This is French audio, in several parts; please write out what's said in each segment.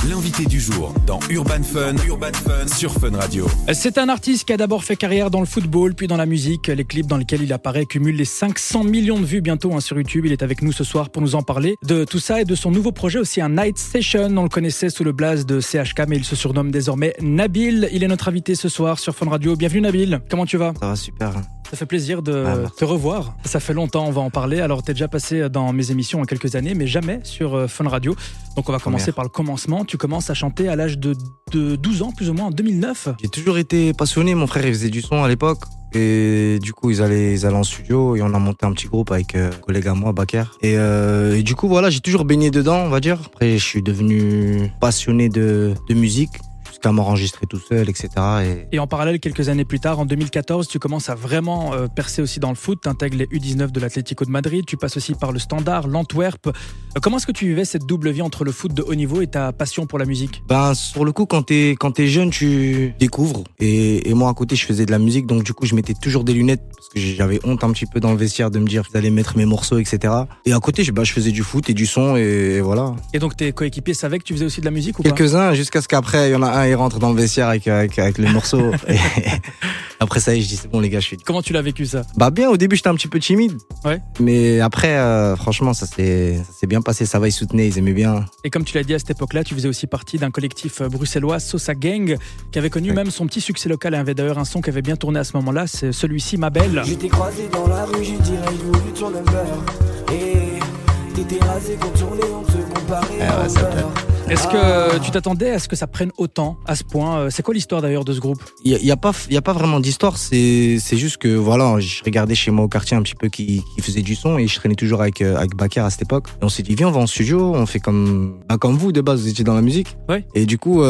L'invité du jour dans Urban Fun sur Fun Radio. C'est un artiste qui a d'abord fait carrière dans le football, puis dans la musique. Les clips dans lesquels il apparaît cumulent les 500 millions de vues bientôt sur YouTube. Il est avec nous ce soir pour nous en parler de tout ça et de son nouveau projet aussi, un Night Session. On le connaissait sous le blaze de CHK, mais il se surnomme désormais Nabil. Il est notre invité ce soir sur Fun Radio. Bienvenue Nabil, comment tu vas ? Ça va super. Ça fait plaisir de te revoir. Ça fait longtemps, on va en parler. Alors, t'es déjà passé dans mes émissions il y a quelques années, mais jamais sur Fun Radio. Donc, on va commencer par le commencement. Tu commences à chanter à l'âge de 12 ans, plus ou moins, en 2009. J'ai toujours été passionné. Mon frère, il faisait du son à l'époque. Et du coup, ils allaient en studio et on a monté un petit groupe avec un collègue à moi, Baker. Et du coup, voilà, j'ai toujours baigné dedans, on va dire. Après, je suis devenu passionné de musique. Jusqu'à m'enregistrer tout seul, etc. Et en parallèle, quelques années plus tard, en 2014, tu commences à vraiment percer aussi dans le foot. Tu intègres les U19 de l'Atlético de Madrid. Tu passes aussi par le Standard, l'Antwerp. Comment est-ce que tu vivais cette double vie entre le foot de haut niveau et ta passion pour la musique ? Sur le coup, quand t'es jeune, tu découvres. Et moi, à côté, je faisais de la musique. Donc, du coup, je mettais toujours des lunettes parce que j'avais honte un petit peu dans le vestiaire de me dire qu'ils allaient mettre mes morceaux, etc. Et à côté, je faisais du foot et du son et voilà. Et donc, tes coéquipiers savaient que tu faisais aussi de la musique ou pas ? Quelques-uns, jusqu'à ce qu'après, il y en a un, il rentre dans le vestiaire avec le morceau. Et après ça, je dis c'est bon les gars, je suis. Comment tu l'as vécu ça ? Bien, au début j'étais un petit peu timide. Ouais. Mais après, franchement, ça s'est bien passé. Ça va, ils soutenaient, ils aimaient bien. Et comme tu l'as dit à cette époque-là, tu faisais aussi partie d'un collectif bruxellois, Sosa Gang, qui avait connu même son petit succès local. Il y avait d'ailleurs un son qui avait bien tourné à ce moment-là, c'est celui-ci, Ma Belle. Je t'ai croisé dans la rue, j'ai direct voulu ton number. Et t'étais rasé, contourné, on te comparait. Est-ce que tu t'attendais à ce que ça prenne autant, à ce point ? C'est quoi l'histoire d'ailleurs de ce groupe ? Il y a pas vraiment d'histoire, c'est juste que voilà, je regardais chez moi au quartier un petit peu qui faisait du son et je traînais toujours avec Baker à cette époque. Et on s'est dit viens, on va en studio, on fait comme vous de base, vous étiez dans la musique. Ouais. Et du coup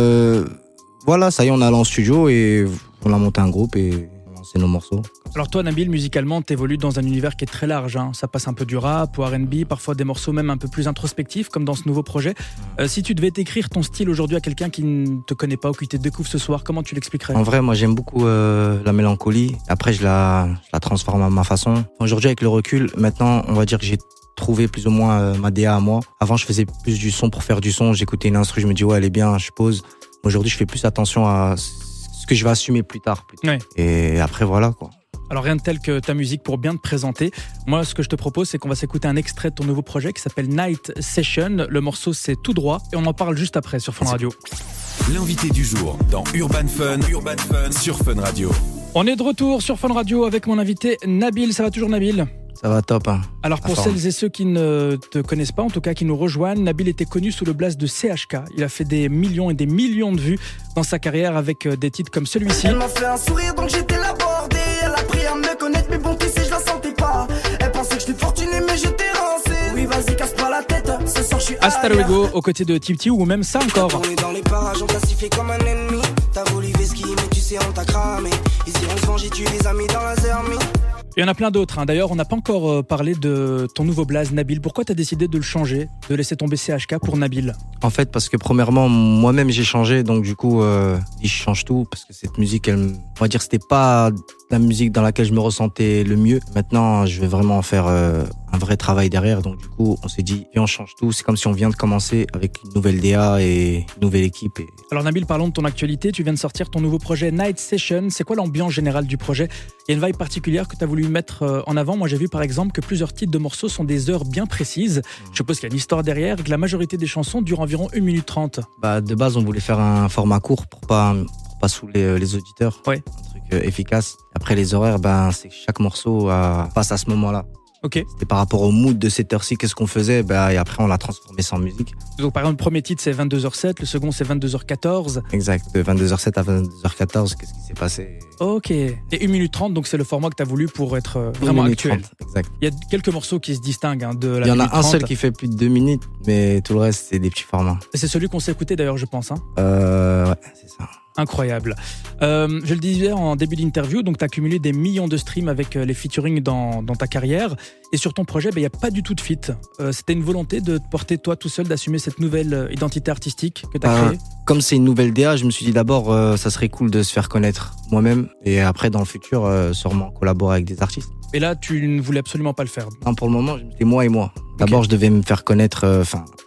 voilà, ça y est, on est allé en studio et on a monté un groupe et on a lancé nos morceaux. Alors toi, Nabil, musicalement, t'évolues dans un univers qui est très large. Ça passe un peu du rap au R&B, parfois des morceaux même un peu plus introspectifs, comme dans ce nouveau projet. Si tu devais t'écrire ton style aujourd'hui à quelqu'un qui ne te connaît pas ou qui te découvre ce soir, comment tu l'expliquerais ? En vrai, moi, j'aime beaucoup la mélancolie. Après, je la transforme à ma façon. Aujourd'hui, avec le recul, maintenant, on va dire que j'ai trouvé plus ou moins ma DA à moi. Avant, je faisais plus du son pour faire du son. J'écoutais une instru, je me dis ouais, elle est bien, je pose. Aujourd'hui, je fais plus attention à ce que je vais assumer plus tard. Ouais. Et après, voilà quoi. Alors rien de tel que ta musique pour bien te présenter. Moi, ce que je te propose, c'est qu'on va s'écouter un extrait de ton nouveau projet qui s'appelle Night Session. Le morceau, c'est Tout droit et on en parle juste après sur Fun Radio. L'invité du jour dans Urban Fun sur Fun Radio. On est de retour sur Fun Radio avec mon invité Nabil. Ça va toujours Nabil ? Ça va top. Alors pour celles et ceux qui ne te connaissent pas, en tout cas qui nous rejoignent, Nabil était connu sous le blaze de CHK. Il a fait des millions et des millions de vues dans sa carrière avec des titres comme celui-ci. Elle m'a fait un sourire donc j'étais là bordé. Elle a pris à me connaître mais bon tu sais je la sentais pas. Elle pensait que j'étais fortuné mais j'étais rincé. Oui vas-y casse pas la tête, ce soir je suis Hasta luego aux côtés de Tipti ou même ça encore. On est dans les parages, on t'a sifflé comme un ennemi. T'as voulu vesquiller mais tu sais on t'a cramé. Ils iront se venger, tu les as mis dans la zermie. Il y en a plein d'autres. D'ailleurs, on n'a pas encore parlé de ton nouveau blaze, Nabil. Pourquoi tu as décidé de le changer, de laisser tomber CHK pour Nabil ? En fait, parce que premièrement, moi-même, j'ai changé. Donc, du coup, je change tout. Parce que cette musique, on va dire, c'était pas la musique dans laquelle je me ressentais le mieux. Maintenant, je vais vraiment faire un vrai travail derrière. Donc, du coup, on s'est dit, viens, on change tout. C'est comme si on vient de commencer avec une nouvelle DA et une nouvelle équipe. Alors, Nabil, parlons de ton actualité. Tu viens de sortir ton nouveau projet Night Session. C'est quoi l'ambiance générale du projet ? Il y a une vibe particulière que tu as voulu mettre en avant. Moi, j'ai vu par exemple que plusieurs titres de morceaux sont des heures bien précises. Je suppose qu'il y a une histoire derrière et que la majorité des chansons durent environ 1 minute 30. De base, on voulait faire un format court pour pas saouler les auditeurs. Ouais. Un truc efficace. Après, les horaires, c'est que chaque morceau passe à ce moment-là. Ok. C'était par rapport au mood de cette heure-ci, qu'est-ce qu'on faisait, et après on l'a transformé ça en musique. Donc par exemple, le premier titre c'est 22h07, le second c'est 22h14. Exact, de 22h07 à 22h14, qu'est-ce qui s'est passé ? Ok. Et 1 minute 30, donc c'est le format que tu as voulu pour être vraiment actuel. 30, exact. Il y a quelques morceaux qui se distinguent de la 1 minute 30. Il y en a un seul qui fait plus de 2 minutes, mais tout le reste c'est des petits formats. Et c'est celui qu'on s'est écouté d'ailleurs, je pense. Ouais, c'est ça. Incroyable. Je le disais en début d'interview, donc tu as cumulé des millions de streams avec les featuring dans ta carrière. Et sur ton projet, il n'y a pas du tout de feat. C'était une volonté de te porter toi tout seul, d'assumer cette nouvelle identité artistique que tu as créée ? Comme c'est une nouvelle DA, je me suis dit d'abord, ça serait cool de se faire connaître moi-même. Et après, dans le futur, sûrement collaborer avec des artistes. Et là, tu ne voulais absolument pas le faire ? Non, pour le moment, c'était moi et moi. D'abord, je devais me faire connaître,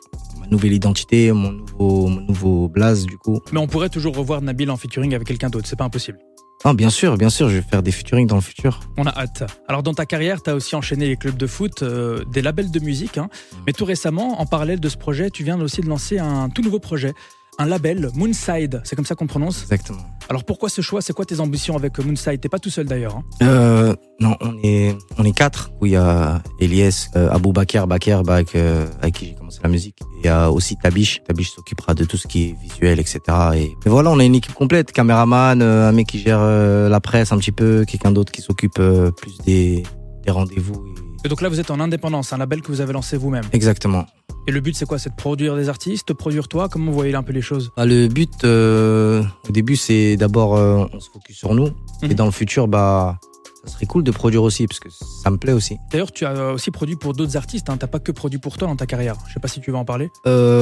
nouvelle identité, mon nouveau blaze du coup. Mais on pourrait toujours revoir Nabil en featuring avec quelqu'un d'autre, c'est pas impossible. Non, bien sûr, je vais faire des featuring dans le futur. On a hâte. Alors dans ta carrière, tu as aussi enchaîné les clubs de foot, des labels de musique, hein. Mais tout récemment, en parallèle de ce projet, tu viens aussi de lancer un tout nouveau projet, un label, Moonside, c'est comme ça qu'on prononce ? Exactement. Alors pourquoi ce choix ? C'est quoi tes ambitions avec Moonside ? T'es pas tout seul d'ailleurs, hein. Non, on est 4, où il y a Elias, Abou Bakr, avec qui j'ai commencé la musique. Il y a aussi Tabish s'occupera de tout ce qui est visuel, etc. Et voilà, on a une équipe complète, caméraman, un mec qui gère la presse un petit peu, quelqu'un d'autre qui s'occupe plus des rendez-vous. Et donc là, vous êtes en indépendance, un label que vous avez lancé vous-même. Exactement. Et le but, c'est quoi ? C'est de produire des artistes, de produire toi ? Comment vous voyez un peu les choses ? Le but, au début, c'est d'abord, on se focus sur nous. Et dans le futur, ça serait cool de produire aussi, parce que ça me plaît aussi. D'ailleurs, tu as aussi produit pour d'autres artistes, hein. T'as pas que produit pour toi dans ta carrière. Je sais pas si tu veux en parler.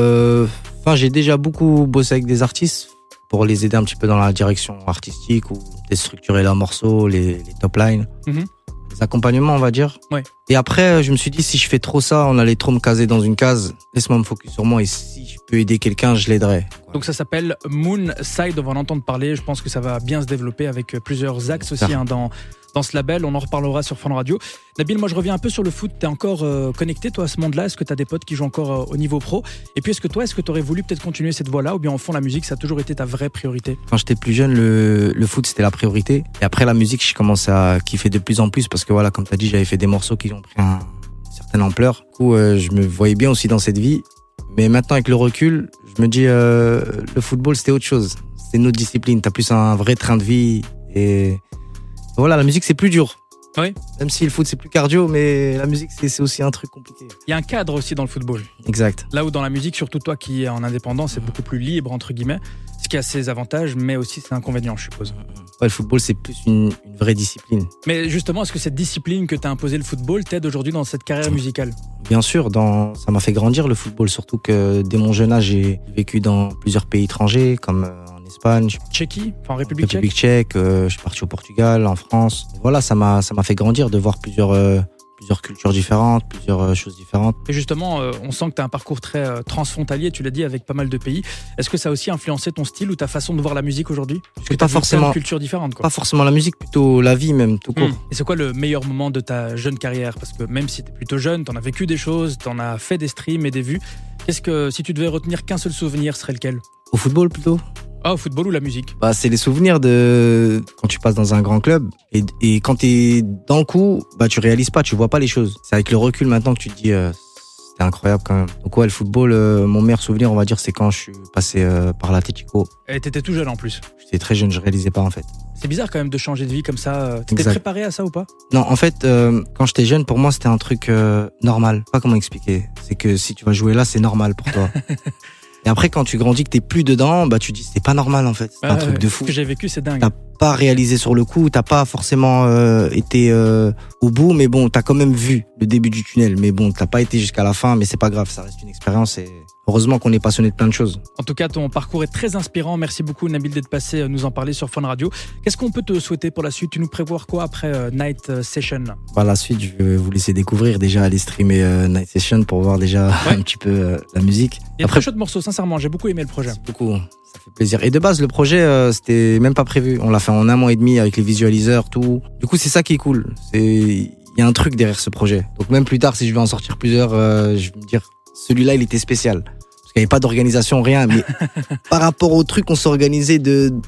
J'ai déjà beaucoup bossé avec des artistes pour les aider un petit peu dans la direction artistique ou déstructurer leurs morceaux, les top lines. Les accompagnements, on va dire. Ouais. Et après, je me suis dit, si je fais trop ça, on allait trop me caser dans une case. Laisse-moi me focus sur moi et si je peux aider quelqu'un, je l'aiderai. Donc ça s'appelle Moonside, on va en entendre parler. Je pense que ça va bien se développer avec plusieurs axes aussi, hein, dans ce label. On en reparlera sur Fun Radio. Nabil, moi je reviens un peu sur le foot. T'es encore connecté toi à ce monde-là ? Est-ce que t'as des potes qui jouent encore au niveau pro ? Et puis est-ce que t'aurais voulu peut-être continuer cette voie-là, ou bien au fond la musique ça a toujours été ta vraie priorité ? Quand j'étais plus jeune, le foot c'était la priorité. Et après la musique, je commence à kiffer de plus en plus parce que voilà, comme t'as dit, j'avais fait des morceaux qui ont pris une certaine ampleur. Du coup, je me voyais bien aussi dans cette vie. Mais maintenant avec le recul, je me dis le football c'était autre chose. C'est une autre discipline. T'as plus un vrai train de vie et voilà, la musique c'est plus dur. Oui. Même si le foot c'est plus cardio, mais la musique c'est aussi un truc compliqué. Il y a un cadre aussi dans le football. Exact. Là où dans la musique, surtout toi qui es en indépendant, c'est beaucoup plus libre entre guillemets, ce qui a ses avantages, mais aussi ses inconvénients, je suppose. Ouais, le football c'est plus une vraie discipline. Mais justement, est-ce que cette discipline que t'as imposée le football t'aide aujourd'hui dans cette carrière musicale ? Bien sûr, ça m'a fait grandir le football, surtout que dès mon jeune âge, j'ai vécu dans plusieurs pays étrangers, comme en Espagne, Tchéquie, en République tchèque, je suis parti au Portugal, en France. Voilà, ça m'a fait grandir de voir plusieurs cultures différentes, plusieurs choses différentes. Et justement, on sent que tu as un parcours très transfrontalier, tu l'as dit, avec pas mal de pays. Est-ce que ça a aussi influencé ton style ou ta façon de voir la musique aujourd'hui ? Parce que pas forcément plein de cultures différentes, quoi. Pas forcément la musique, plutôt la vie même, tout court. Et c'est quoi le meilleur moment de ta jeune carrière ? Parce que même si tu es plutôt jeune, tu en as vécu des choses, tu en as fait des streams et des vues. Qu'est-ce que, si tu devais retenir qu'un seul souvenir, serait lequel ? Au football plutôt ? Au football ou la musique ? C'est les souvenirs de quand tu passes dans un grand club et quand t'es dans le coup, tu réalises pas, tu vois pas les choses. C'est avec le recul maintenant que tu te dis c'était incroyable quand même. Donc ouais, le football, mon meilleur souvenir, on va dire, c'est quand je suis passé par l'Atlético. Et t'étais tout jeune en plus ? J'étais très jeune, je réalisais pas en fait. C'est bizarre quand même de changer de vie comme ça. T'étais préparé à ça ou pas ? Non, en fait, quand j'étais jeune, pour moi, c'était un truc normal. Pas comment expliquer. C'est que si tu vas jouer là, c'est normal pour toi. Et après, quand tu grandis, que t'es plus dedans, tu dis c'est pas normal en fait. C'est un truc de fou. Ce que j'ai vécu, c'est dingue. T'as pas réalisé sur le coup, t'as pas forcément été au bout, mais bon, t'as quand même vu le début du tunnel. Mais bon, t'as pas été jusqu'à la fin, mais c'est pas grave, ça reste une expérience et heureusement qu'on est passionné de plein de choses. En tout cas, ton parcours est très inspirant. Merci beaucoup Nabil d'être passé nous en parler sur Fun Radio. Qu'est-ce qu'on peut te souhaiter pour la suite ? Tu nous prévois quoi après Night Session ? La suite, je vais vous laisser découvrir déjà, aller streamer Night Session pour voir déjà un petit peu la musique. Il y a très chaud de morceaux, sincèrement, j'ai beaucoup aimé le projet. Beaucoup, ça fait plaisir. Et de base, le projet, c'était même pas prévu. On l'a fait en 1 mois et demi avec les visualiseurs, tout. Du coup, c'est ça qui est cool. Il y a un truc derrière ce projet. Donc même plus tard, si je vais en sortir plusieurs, je vais me dire, celui-là, il était spécial. Parce qu'il n'y avait pas d'organisation, rien. Mais par rapport au truc, on s'organisait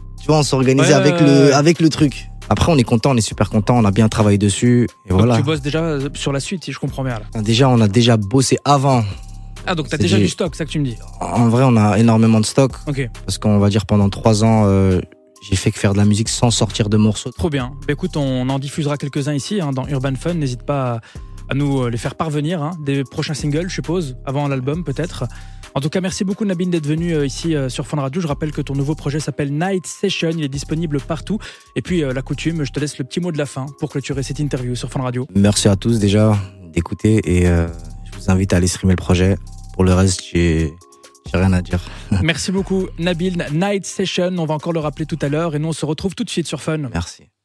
avec le truc. Après, on est content, on est super content, on a bien travaillé dessus. Et donc voilà. Tu bosses déjà sur la suite, si je comprends bien. Là. Déjà, on a déjà bossé avant. Ah, donc t'as déjà du stock, c'est ça que tu me dis ? En vrai, on a énormément de stock. Ok. Parce qu'on va dire pendant 3 ans, j'ai fait que faire de la musique sans sortir de morceaux. Trop bien. Écoute, on en diffusera quelques-uns ici dans Urban Fun. N'hésite pas à nous les faire parvenir. Des prochains singles, je suppose, avant l'album peut-être. En tout cas, merci beaucoup Nabil d'être venu ici sur Fun Radio. Je rappelle que ton nouveau projet s'appelle Night Session. Il est disponible partout. Et puis, la coutume, je te laisse le petit mot de la fin pour clôturer cette interview sur Fun Radio. Merci à tous déjà d'écouter et je vous invite à aller streamer le projet. Pour le reste, j'ai rien à dire. Merci beaucoup Nabil. Night Session, on va encore le rappeler tout à l'heure. Et nous, on se retrouve tout de suite sur Fun. Merci.